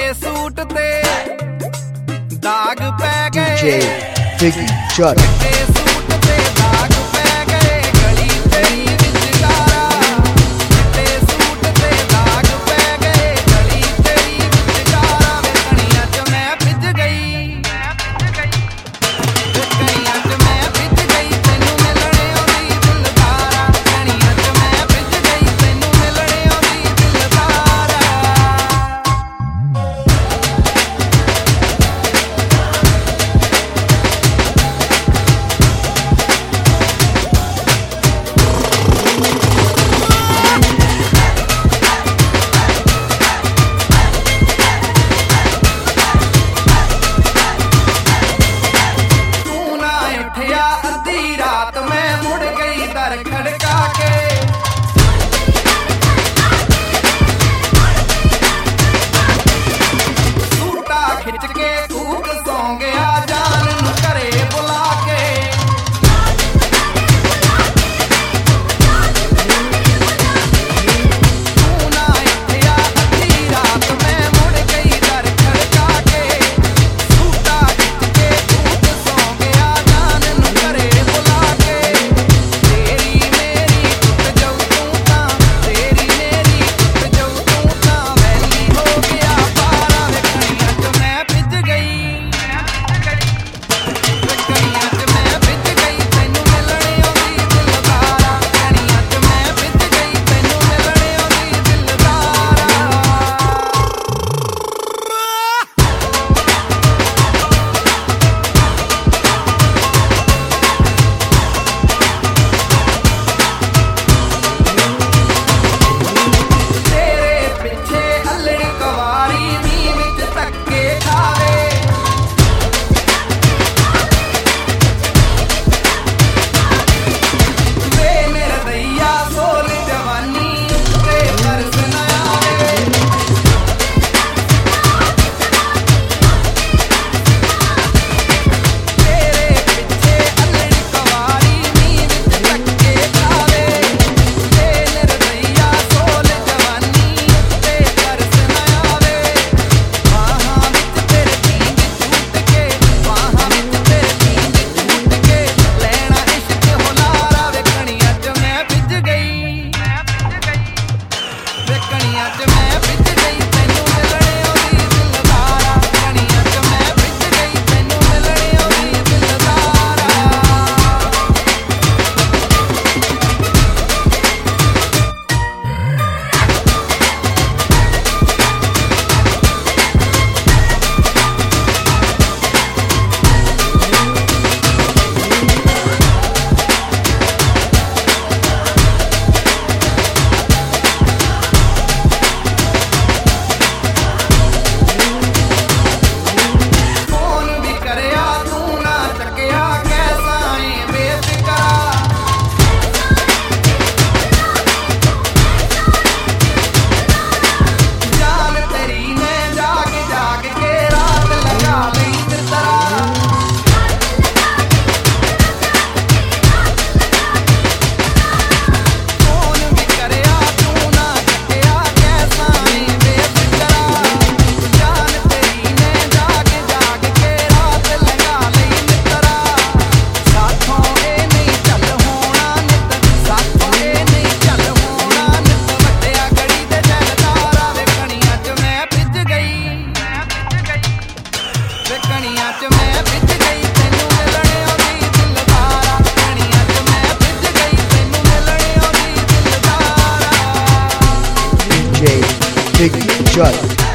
suit ते दाग पै गए DJ Biggie Judd चिट्टे सूट ते दाग पै गए गली तेरी विचकारा चिट्टे सूट ते दाग पै गए गली तेरी विचकारा वे कणियां च मैं भिज गई कणियां च मैं भिज गई तैनू मिलणे औंदी दिलदारा कणियां च मैं भिज गई तैनू मिलणे औंदी दिलदारा अद्धी रात में मुड़ गई दर खड़का के सूटा खिंच के कूक सौ गया जान नू घरे बुला के तू ना इत्थे आ अद्धी रात में मुड़ गई दर खड़का के सूटा खिंच के कूक सौ गया जान नू घरे बुला के तेरी मेरी टुट जाऊं तू तां तेरी मेरी टुट जाऊं तू तां वैली हो गया पारा वे कणियां च मैं भिज गई कणियां च मैं भिज गई तैनू मिलणे औंदी दिलदारा कणियां च मैं भिज गई तैनू मिलणे औंदी दिलदारा तेरे पिछे अल्लड़ कवारी नी विच धक्के खावे वे निर्दया सोल जवानी उत्ते तरस न आवे तेरे पिछे अल्लड़ कवारी नी विच धक्के खावे वे निर्दया सोल जवानी उत्ते तरस न आवे बाहां विच तेरे नींद छूट के बाहां विच तेरे नींद छूट के लैना इश्क हुलारा वे कणियां च मैं भिज गई वे कणियां च मैं भिज गई तैनू मिलणे औंदी दिलदारा कणियां च मैं भिज गई तैनू मिलणे औंदी दिलदारा फोन भी करया तू ना चक्या कैसा है बेफिक्रा जान तेरी मैं जाग जाग के रात लगा लई तेरा फोन भी करया तू ना चक्या कैसा है बेफिक्रा जान तेरी मैं जाग जाग के रात लगा लई तेरा साथों ए नहीं चल होना नित साथों ए नहीं चल होना नित वड्डिया गड़ी ते जलदारा वे कणियां च मैं भिज गई वे कणियां च मैं भिज गई तैनू मिलणे औंदी दिलदारा कणियां च मैं भिज गई तैनू मिलणे औंदी दिलदारा DJ Biggie Judd